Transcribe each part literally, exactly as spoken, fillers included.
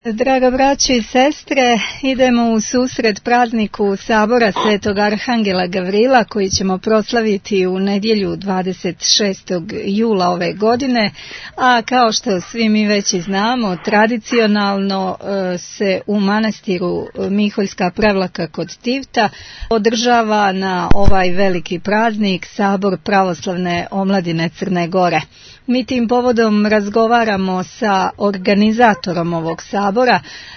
Draga braćo i sestre, idemo u susret prazniku Sabora Svetog Arhangela Gavrila koji ćemo proslaviti u nedjelju dvadeset šestog jula ove godine, a kao što svi mi već i znamo, tradicionalno se u manastiru Miholjska Prevlaka kod Tivta održava na ovaj veliki praznik Sabor pravoslavne omladine Crne Gore. Mi tim povodom razgovaramo sa organizatorom ovog sabora,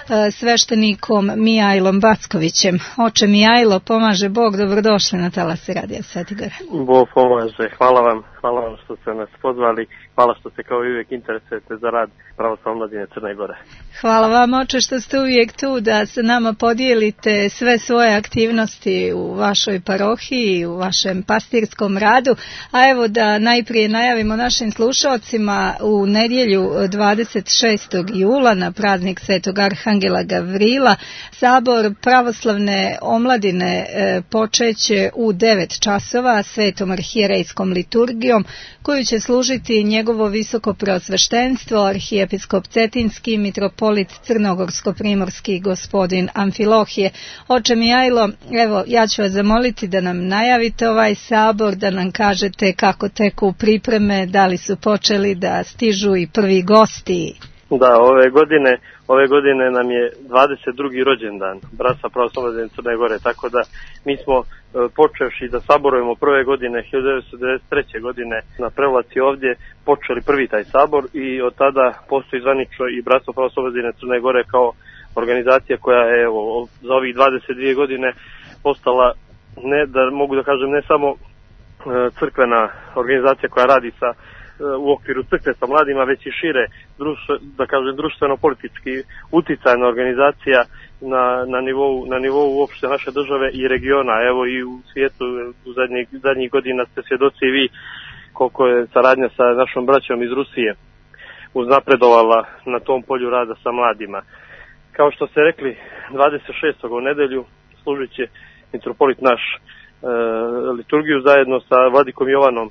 sveštenikom Mijajlom Backovićem. Oče Mijajlo, pomaže Bog, dobrodošli na talase Radija Sveti Gore. Bog pomaže, hvala vam, hvala vam što ste nas pozvali, hvala što se kao i uvijek interesujete za rad pravoslavne omladine Crne Gore. Hvala vam, oče, što ste uvijek tu da se nama podijelite sve svoje aktivnosti u vašoj parohiji i u vašem pastirskom radu. A evo da najprije najavimo našim slušalcima u nedjelju dvadeset šestog jula na praznik Svetog Arhangela Gavrila Sabor pravoslavne omladine počeće u devet časova svetom arhijerejskom liturgijom koju će služiti njegovo visoko preosveštenstvo arhijepiskop Cetinski mitropolit Crnogorsko-primorski gospodin Amfilohije. Oče Mijajlo, evo ja ću vas zamoliti da nam najavite ovaj sabor, da nam kažete kako teku pripreme, da li su počeli da stižu i prvi gosti. Da, ove godine, ove godine nam je dvadeset drugi rođendan Bratstva pravoslavne omladine Crne Gore, tako da mi smo e, počevši da saborujemo prve godine, hiljadu devetsto devedeset treće godine na Prevlaci ovdje, počeli prvi taj sabor i od tada postoji zvanično i Bratstvo pravoslavne omladine Crne Gore kao organizacija koja je evo, za ovih dvadeset dvije godine postala, ne da mogu da kažem, ne samo e, crkvena organizacija koja radi sa u okviru crkve sa mladima, već i šire, društvo, da kažem, društveno-politički uticajna organizacija na, na, nivou, na nivou uopšte naše države i regiona. Evo i u svijetu u zadnjih, zadnjih godina ste svjedoci i vi koliko je saradnja sa našom braćom iz Rusije uznapredovala na tom polju rada sa mladima. Kao što ste rekli, dvadeset šestog u nedelju služit će mitropolit naš e, liturgiju zajedno sa vladikom Jovanom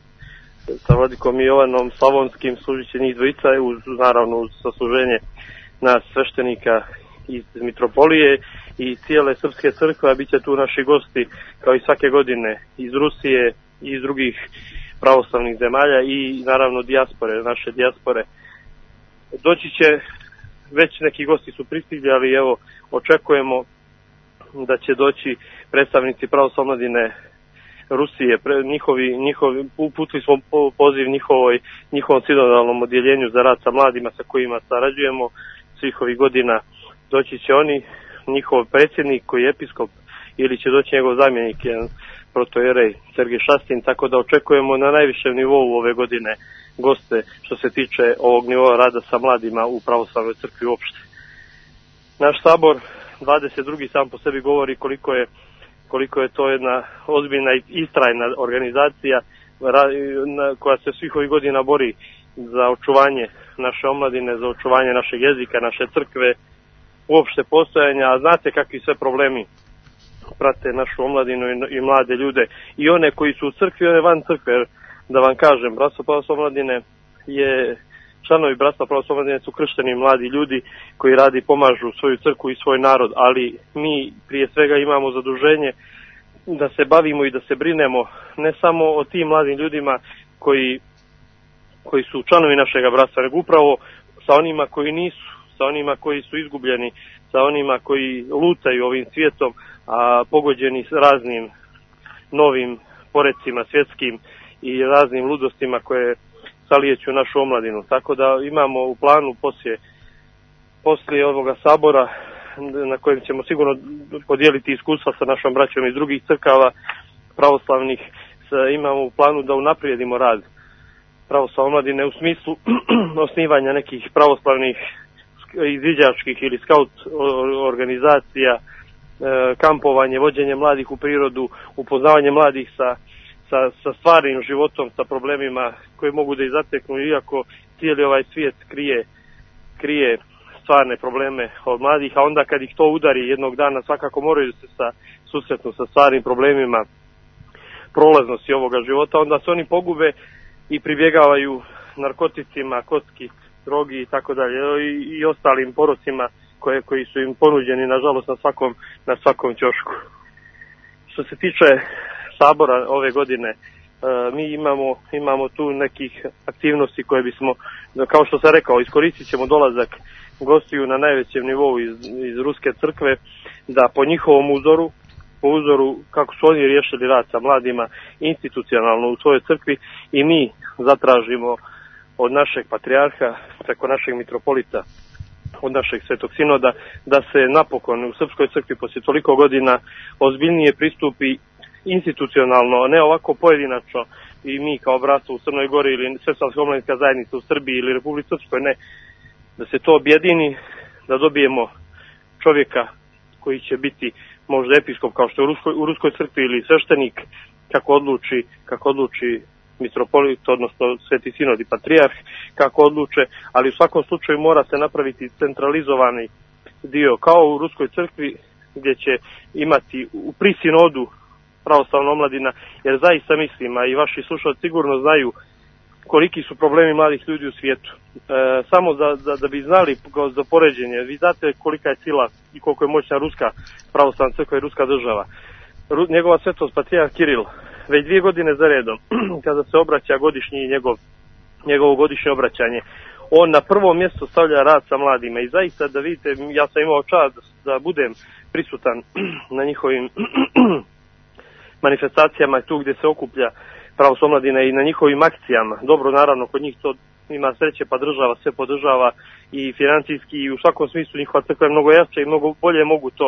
sa vladikom Jovanom Slavonskim, služit će njih dvojica, uz, naravno uz sasluženje nas sveštenika iz mitropolije i cijele srpske crkve, a bit će tu naši gosti kao i svake godine iz Rusije i iz drugih pravoslavnih zemalja i naravno dijaspore, naše dijaspore. Doći će, već neki gosti su pristigli, ali evo očekujemo da će doći predstavnici pravoslavne omladine Rusije, pre, njihovi, njihovi, uputili smo poziv njihovoj, njihovom sinodalnom odjeljenju za rad sa mladima sa kojima sarađujemo svih ovih godina. Doći će oni, njihov predsjednik koji je episkop ili će doći njegov zamjenik, jedan protojerej Sergej Šastin, tako da očekujemo na najvišem nivou ove godine goste što se tiče ovog nivoa rada sa mladima u pravoslavnoj crkvi uopšte. Naš sabor dvadeset drugi sam po sebi govori koliko je koliko je to jedna ozbiljna i istrajna organizacija koja se svih ovih godina bori za očuvanje naše omladine, za očuvanje našeg jezika, naše crkve, uopšte postojanja, a znate kakvi sve problemi prate našu omladinu i mlade ljude, i one koji su u crkvi i one van crkve. Da vam kažem, Bratstvo pravoslavne omladine je, članovi Bratstva pravoslavne omladine su kršteni mladi ljudi koji radi i pomažu svoju crkvu i svoj narod, ali mi prije svega imamo zaduženje da se bavimo i da se brinemo ne samo o tim mladim ljudima koji, koji su članovi našega bratstva, nego upravo sa onima koji nisu, sa onima koji su izgubljeni, sa onima koji lutaju ovim svijetom, a pogođeni s raznim novim porecima svjetskim i raznim ludostima koje salijeću našu omladinu. Tako da imamo u planu poslije, poslije ovoga sabora na kojem ćemo sigurno podijeliti iskustva sa našom braćom iz drugih crkava pravoslavnih, imamo u planu da unaprijedimo rad pravoslavne omladine u smislu osnivanja nekih pravoslavnih izviđačkih ili skaut organizacija, kampovanje, vođenje mladih u prirodu, upoznavanje mladih sa Sa, sa stvarnim životom, sa problemima koji mogu da ih zateknu, iako cijeli ovaj svijet krije, krije stvarne probleme od mladih, a onda kad ih to udari jednog dana svakako moraju se sa, susretnu sa stvarnim problemima prolaznosti ovoga života, onda se oni pogube i pribjegavaju narkoticima, kocki, drogi i tako dalje i ostalim porocima koje, koji su im ponuđeni, nažalost, na svakom, na svakom ćošku. Što se tiče sabora ove godine, mi imamo, imamo tu nekih aktivnosti koje bismo, kao što sam rekao, iskoristit ćemo dolazak gostiju na najvećem nivou iz, iz Ruske crkve, da po njihovom uzoru, po uzoru kako su oni riješili rad sa mladima institucionalno u svojoj crkvi, i mi zatražimo od našeg patrijarha, preko našeg mitropolita, od našeg svetog sinoda, da se napokon u Srpskoj crkvi poslije toliko godina ozbiljnije pristupi institucionalno, ne ovako pojedinačno, i mi kao bratstvo u Crnoj Gori ili Svjetska omladinska zajednica u Srbiji ili Republici Srpskoj, ne, da se to objedini, da dobijemo čovjeka koji će biti možda episkop kao što je u Ruskoj, u Ruskoj crkvi, ili sveštenik, kako odluči, kako odluči mitropolit, odnosno Sveti sinod i patrijarh, kako odluče, ali u svakom slučaju mora se napraviti centralizovani dio kao u Ruskoj crkvi, gdje će imati u prisinodu pravoslavna omladina, jer zaista mislim, a i vaši slušalci sigurno znaju koliki su problemi mladih ljudi u svijetu. E, samo da, da, da bi znali za poređenje, vi znate kolika je sila i koliko je moćna Ruska pravoslavna crkva i Ruska država. Ru, njegova svetost patrijarh Kiril već dvije godine za redom, kada se obraća godišnji njegov, njegovo godišnje obraćanje, on na prvo mjesto stavlja rad sa mladima, i zaista da vidite, ja sam imao čast da budem prisutan na njihovim manifestacijama tu gdje se okuplja pravoslavna omladina i na njihovim akcijama. Dobro, naravno, kod njih to ima sreće, pa država sve podržava i financijski, i u svakom smislu njihova crkva je mnogo jača i mnogo bolje mogu to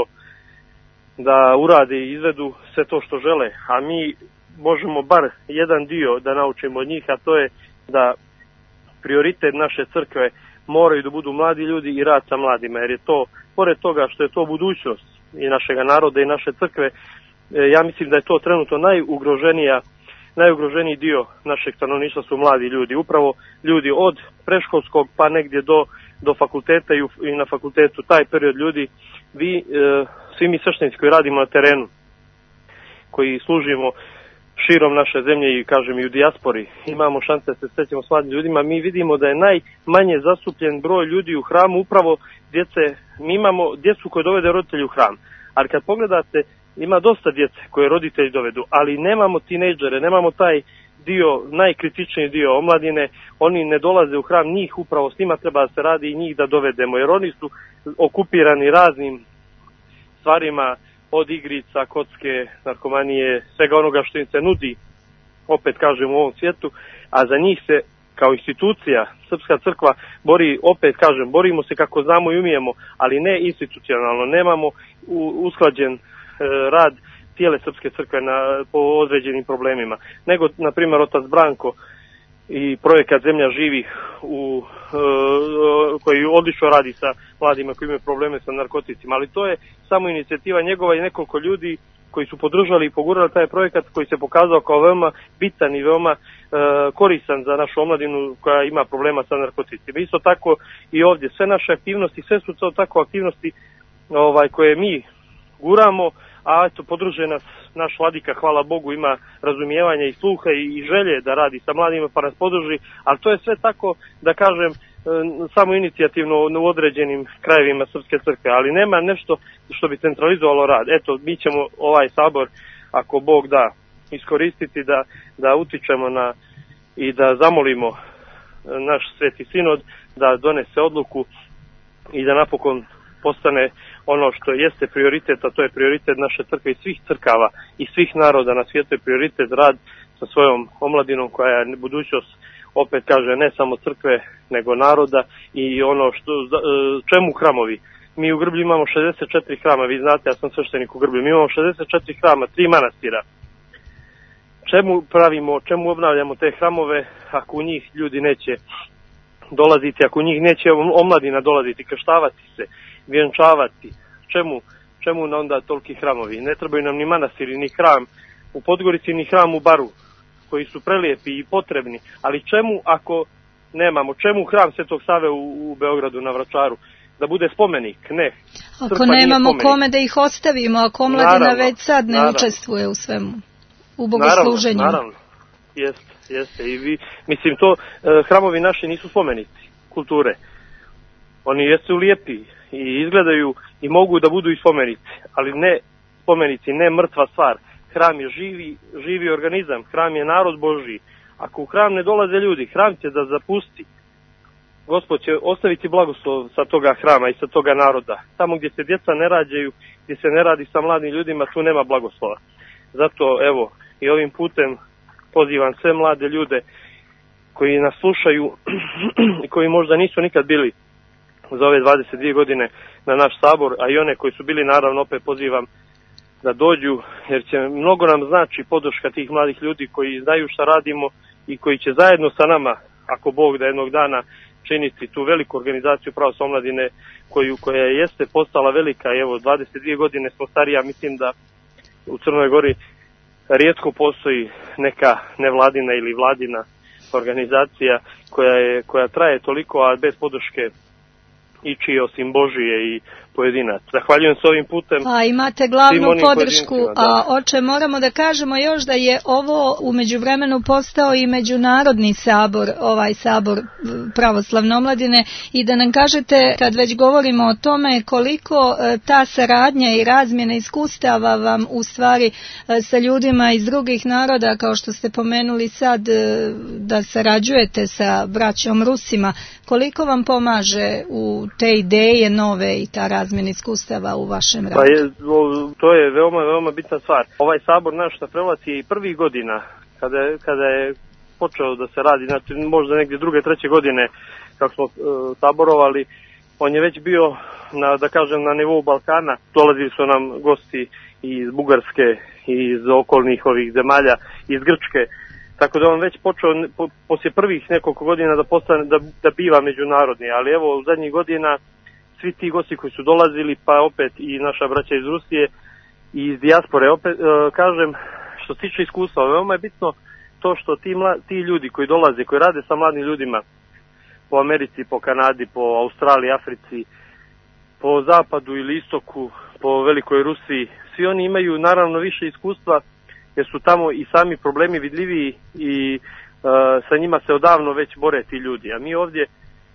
da urade i izvedu sve to što žele, a mi možemo bar jedan dio da naučimo od njih, a to je da prioritet naše crkve moraju da budu mladi ljudi i rad sa mladima, jer je to, pored toga što je to budućnost i našega naroda i naše crkve, ja mislim da je to trenutno najugroženija, najugroženiji dio našeg stanovništva su mladi ljudi. Upravo ljudi od predškolskog pa negdje do, do fakulteta i, u, i na fakultetu, taj period ljudi, vi, e, svi mi sveštenici koji radimo na terenu, koji služimo širom naše zemlje i kažem i u dijaspori, imamo šanse da se srećemo s mladim ljudima, mi vidimo da je najmanje zastupljen broj ljudi u hramu upravo djece. Mi imamo djecu koje dovede roditelji u hram, ali kad pogledate, ima dosta djece koje roditelji dovedu, ali nemamo tinejdžere, nemamo taj dio, najkritičniji dio omladine, oni ne dolaze u hram, njih upravo s njima treba da se radi i njih da dovedemo, jer oni su okupirani raznim stvarima, od igrica, kocke, narkomanije, svega onoga što im se nudi, opet kažem, u ovom svijetu, a za njih se kao institucija Srpska crkva bori, opet kažem, borimo se kako znamo i umijemo, ali ne institucionalno, nemamo usklađen rad cijele Srpske crkve na, po određenim problemima, nego, na primjer, otac Branko i projekat Zemlja živih u, e, koji odlično radi sa mladima koji imaju probleme sa narkoticima, ali to je samo inicijativa njegova i nekoliko ljudi koji su podržali i pogurali taj projekat, koji se pokazao kao veoma bitan i veoma e, koristan za našu omladinu koja ima problema sa narkoticima. Isto tako i ovdje sve naše aktivnosti, sve su to tako aktivnosti ovaj, koje mi guramo, a eto, podruže nas naš vladika, hvala Bogu, ima razumijevanja i sluha i, i želje da radi sa mladima, pa nas podrži, ali to je sve tako, da kažem, samo inicijativno u određenim krajevima Srpske crkve, ali nema nešto što bi centralizovalo rad. Eto, mi ćemo ovaj sabor, ako Bog da, iskoristiti da, da utičemo na i da zamolimo naš Sveti sinod da donese odluku i da napokon postane ono što jeste prioritet, a to je prioritet naše crkve i svih crkava i svih naroda na svijetu, je prioritet rad sa svojom omladinom koja je budućnost, opet kaže, ne samo crkve nego naroda. I ono što, čemu hramovi? Mi u Grblju imamo šezdeset četiri hrama, vi znate, ja sam sveštenik u Grblju, mi imamo šezdeset četiri hrama, tri manastira. Čemu pravimo, čemu obnavljamo te hramove ako u njih ljudi neće dolaziti, ako u njih neće omladina dolaziti, krštavati se, vjenčavati? Čemu, čemu onda toliki hramovi? Ne trebaju nam ni manastiri, ni hram u Podgorici, ni hram u Baru, koji su prelijepi i potrebni, ali čemu ako nemamo? Čemu hram Svetog Save u, u Beogradu na Vračaru? Da bude spomenik? Ne. Ako Crkva nemamo kome da ih ostavimo, ako omladina naravno, već sad ne naravno. učestvuje u svemu, u bogosluženju. Naravno, naravno. Jeste, jeste. I vi, mislim, to, hramovi naši nisu spomenici kulture. oni jesu lijepi i izgledaju i mogu da budu i spomenici, ali ne spomenici, ne mrtva stvar. Hram je živi, živi organizam, hram je narod Božji. Ako u hram ne dolaze ljudi, hram će da zapusti. Gospod će ostaviti blagoslov sa toga hrama i sa toga naroda. Tamo gdje se djeca ne rađaju, gdje se ne radi sa mladim ljudima, tu nema blagoslova. Zato, evo, i ovim putem pozivam sve mlade ljude koji nas slušaju i koji možda nisu nikad bili za ove dvadeset dvije godine na naš sabor, a i one koji su bili, naravno, opet pozivam da dođu, jer će mnogo nam znači podrška tih mladih ljudi koji znaju šta radimo i koji će zajedno sa nama, ako Bog da jednog dana, činiti tu veliku organizaciju Pravoslavne omladine koju, koja jeste postala velika. Evo, dvadeset dvije godine smo starija, mislim da u Crnoj Gori rijetko postoji neka nevladina ili vladina organizacija koja, je, koja traje toliko, a bez podrške ići osim Božije i pojedinac. Zahvaljujem se ovim putem. A imate glavnu podršku, a oče, moramo da kažemo još da je ovo u međuvremenu postao i međunarodni sabor, ovaj sabor Pravoslavne omladine, i da nam kažete, kad već govorimo o tome, koliko ta saradnja i razmjena iskustava vam u stvari sa ljudima iz drugih naroda, kao što ste pomenuli sad da sarađujete sa braćom Rusima, koliko vam pomaže u te ideje nove i ta razmjena iskustava u vašem radu? Pa je, to je veoma, veoma bitna stvar. Ovaj sabor naš na Prevlaci je i prvih godina, kada je, kada je počeo da se radi, znači možda negdje druge, treće godine, kako smo uh, saborovali, on je već bio, na, da kažem, na nivou Balkana. Dolazili su nam gosti iz Bugarske, iz okolnih ovih zemalja, iz Grčke. Tako da on već počeo po, poslije prvih nekoliko godina da postane, da, da biva međunarodni, ali evo u zadnjih godina svi ti gosti koji su dolazili, pa opet i naša braća iz Rusije i iz dijaspore, opet e, kažem, što se tiče iskustva, veoma je bitno to što ti, mla, ti ljudi koji dolaze, koji rade sa mladim ljudima po Americi, po Kanadi, po Australiji, Africi, po zapadu ili istoku, po velikoj Rusiji, svi oni imaju naravno više iskustva, jer su tamo i sami problemi vidljiviji i uh, sa njima se odavno već bore ti ljudi. A mi ovdje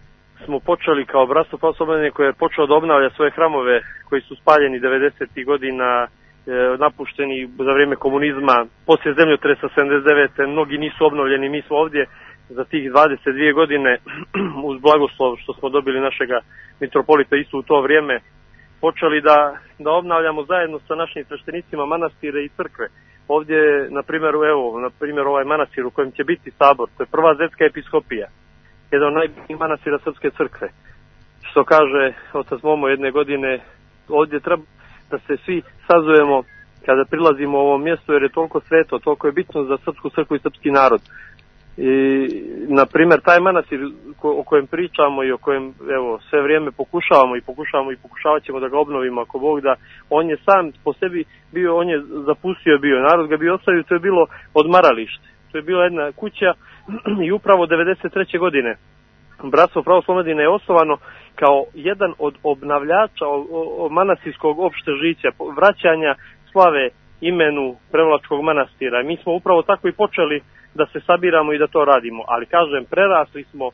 smo počeli kao bratstvo Pravoslavne omladine koje je počelo da obnavlja svoje hramove koji su spaljeni devedesetih godina, e, napušteni za vrijeme komunizma, poslije zemljotresa sedamdeset devete. Mnogi nisu obnovljeni. Mi smo ovdje za tih dvadeset dvije godine uz blagoslov što smo dobili našega mitropolita isto u to vrijeme počeli da, da obnavljamo zajedno sa našim sveštenicima manastire i crkve. Ovdje, na primjer, evo, na primjer ovaj manastir u kojem će biti sabor, to je prva zetska episkopija, jedan od najbitnijih manastira Srpske crkve. Što kaže otac Momo jedne godine, ovdje treba da se svi sazujemo kada prilazimo u ovo mjesto, jer je toliko sveto, toliko je bitno za Srpsku crkvu i srpski narod. I, na primjer, taj manastir ko, o kojem pričamo i o kojem evo sve vrijeme pokušavamo i pokušavamo i pokušavat ćemo da ga obnovimo ako Bog da, on je sam po sebi bio, on je zapustio bio, narod ga bio ostavio, to je bilo odmaralište, to je bila jedna kuća i upravo devedeset treće godine Bratstvo Pravoslavne omladine je osnovano kao jedan od obnavljača o, o, manastirskog opšte žića, vraćanja slave imenu Prevlačkog manastira. Mi smo upravo tako i počeli da se sabiramo i da to radimo, ali kažem, prerasli smo,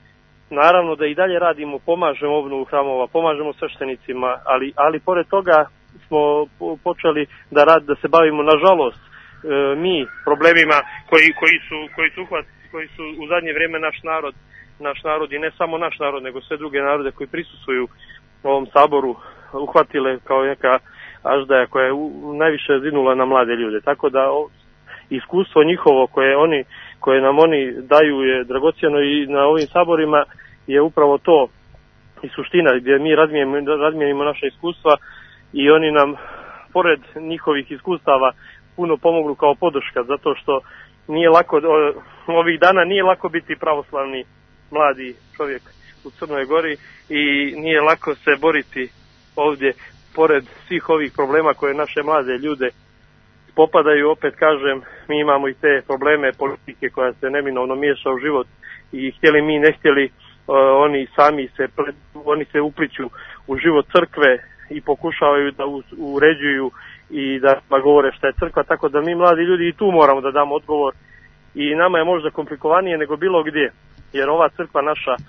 naravno da i dalje radimo, pomažemo obnovu hramova, pomažemo sveštenicima, ali, ali pored toga smo počeli da rad, da se bavimo, nažalost, e, mi problemima koji, koji su, koji su, uhvat, koji su u zadnje vrijeme naš narod, naš narod i ne samo naš narod, nego sve druge narode koji prisustvuju ovom saboru uhvatile kao neka aždaja koja je u, najviše zinula na mlade ljude. Tako da o, iskustvo njihovo koje oni koje nam oni daju je dragocjeno i na ovim saborima je upravo to i suština gdje mi razmijenimo, razmijenimo naše iskustva i oni nam pored njihovih iskustava puno pomognu kao podrška, zato što nije lako, ovih dana nije lako biti pravoslavni mladi čovjek u Crnoj Gori i nije lako se boriti ovdje pored svih ovih problema koje naše mlade ljude popadaju. Opet kažem, mi imamo i te probleme politike koja se neminovno miješa u život i htjeli mi ne htjeli, uh, oni sami se, oni se upliću u život crkve i pokušavaju da uređuju i da govore šta je crkva, tako da mi mladi ljudi i tu moramo da damo odgovor i nama je možda komplikovanije nego bilo gdje, jer ova crkva naša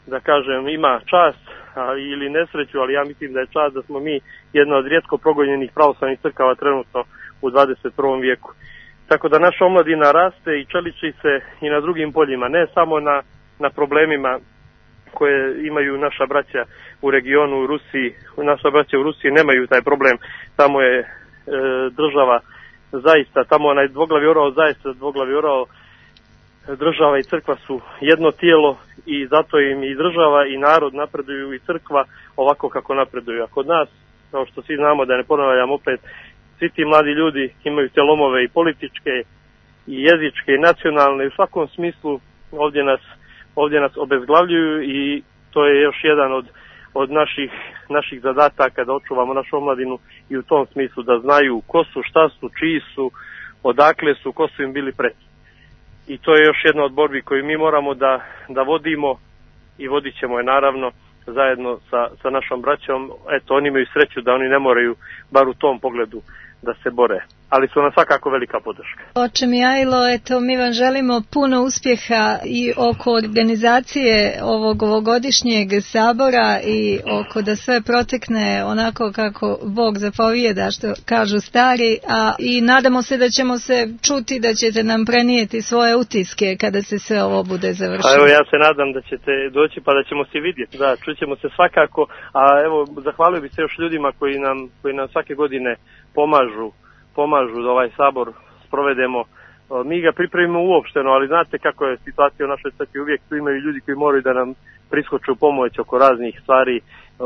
da kažem, ima čast a, ili nesreću, ali ja mislim da je čast da smo mi jedna od rijetko progonjenih pravoslavnih crkava trenutno u dvadeset prvom vijeku. Tako da naša omladina raste i čeliči se i na drugim poljima, ne samo na, na problemima koje imaju naša braća u regionu, u Rusiji. Naša braća u Rusiji nemaju taj problem, tamo je e, država zaista, tamo onaj dvoglavi orao zaista dvoglavi orao, država i crkva su jedno tijelo i zato im i država i narod napreduju i crkva ovako kako napreduju. A kod nas, kao što svi znamo, da ne ponavljam opet, svi ti mladi ljudi imaju te lomove i političke i jezičke i nacionalne i u svakom smislu ovdje nas, ovdje nas obezglavljuju i to je još jedan od, od naših, naših zadataka da očuvamo našu omladinu i u tom smislu da znaju ko su, šta su, čiji su, odakle su, ko su im bili preci. I to je još jedna od borbi koju mi moramo da, da vodimo i vodit ćemo je naravno zajedno sa, sa našom braćom. Eto, oni imaju sreću da oni ne moraju bar u tom pogledu da se bore, ali su nam svakako velika podrška. Oče Mihajlo, eto, mi vam želimo puno uspjeha i oko organizacije ovog ovogodišnjeg sabora i oko da sve protekne onako kako Bog zapovijeda, što kažu stari, a i nadamo se da ćemo se čuti, da ćete nam prenijeti svoje utiske kada se sve ovo bude završilo. A evo, ja se nadam da ćete doći pa da ćemo se vidjeti, da, čućemo se svakako, a evo, zahvalio bih se još ljudima koji nam, koji nam svake godine pomažu, pomažu da ovaj sabor sprovedemo. Mi ga pripremimo uopšteno, ali znate kako je situacija u našoj crkvi, uvijek tu imaju ljudi koji moraju da nam priskoče u pomoć oko raznih stvari,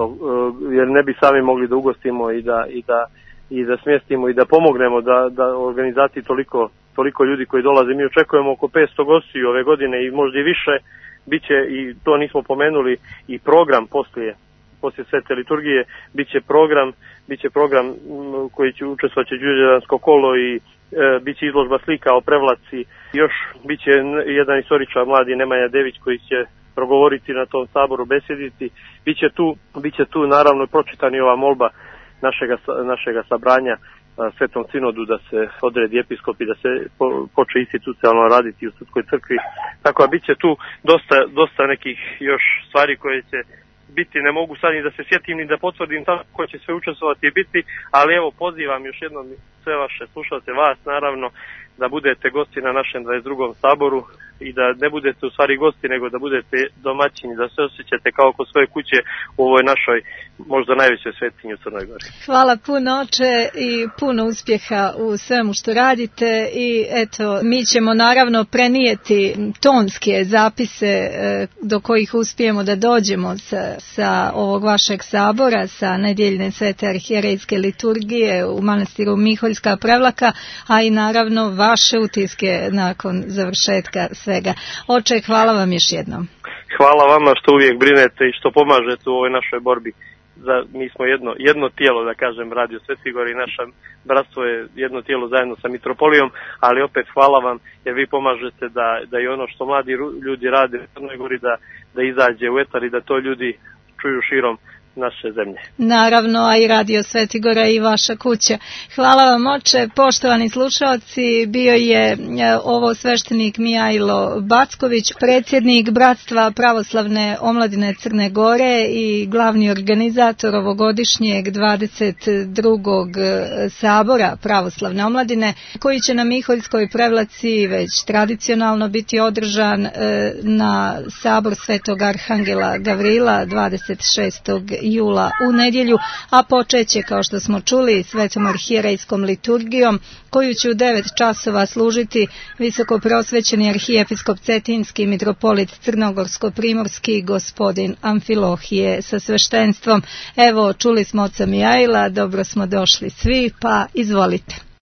jer ne bi sami mogli da ugostimo i da, i da, i da smjestimo i da pomognemo da, da organizaciji toliko, toliko ljudi koji dolaze. Mi očekujemo oko petsto gostiju ove godine i možda i više, biće, i to nismo pomenuli, i program poslije poslije svete liturgije, bit će program, bit će program koji će učestvovat će Đurđevansko kolo i e, bit će izložba slika o Prevlaci. Još bit će jedan istoričar, mladi Nemanja Dević, koji će progovoriti na tom saboru, besjediti. Biće tu, biće tu naravno pročitani ova molba našega, našega sabranja Svetom sinodu da se odredi episkop i da se po, počne institucionalno raditi u Srpskoj crkvi. Tako da bit će tu dosta, dosta nekih još stvari koje će biti, ne mogu sad ni da se sjetim ni da potvrdim tamo ko će sve učestvovati i biti, ali evo pozivam još jednom sve vaše slušalce, vas naravno, da budete gosti na našem dvadeset drugom saboru i da ne budete u stvari gosti, nego da budete domaćini, da se osjećate kao kod svoje kuće u ovoj našoj možda najvećoj svetinji u Crnoj Gori. Hvala puno, oče, i puno uspjeha u svemu što radite i eto, mi ćemo naravno prenijeti tonske zapise do kojih uspijemo da dođemo sa, sa ovog vašeg sabora, sa nedjeljne svete arhijerejske liturgije u manastiru Miholjska Prevlaka, a i naravno vaše utiske nakon završetka svega. Oče, hvala vam još jednom. Hvala vama što uvijek brinete i što pomažete u ovoj našoj borbi. Za, mi smo jedno, jedno tijelo, da kažem, Radio Sveti Gor i naša bratstvo je jedno tijelo zajedno sa mitropolijom, ali opet hvala vam jer vi pomažete da, da i ono što mladi ljudi rade u Crnoj Gori da, da izađe u etar i da to ljudi čuju širom naše zemlje. Naravno, a i Radio Svetigora i vaša kuća. Hvala vam, oče. Poštovani slušalci, bio je ovo sveštenik Mihajlo Backović, predsjednik Bratstva pravoslavne omladine Crne Gore i glavni organizator ovogodišnjeg dvadeset drugog sabora pravoslavne omladine, koji će na Miholjskoj Prevlaci već tradicionalno biti održan na sabor Svetog Arhangela Gavrila dvadeset šestog jula u nedjelju, a počeće, kao što smo čuli, svetom arhijerejskom liturgijom, koju će u devet časova služiti visoko prosvećeni arhijepiskop Cetinski mitropolit Crnogorsko-primorski gospodin Amfilohije sa sveštenstvom. Evo, čuli smo oca Mihajla, dobro smo došli svi, pa izvolite.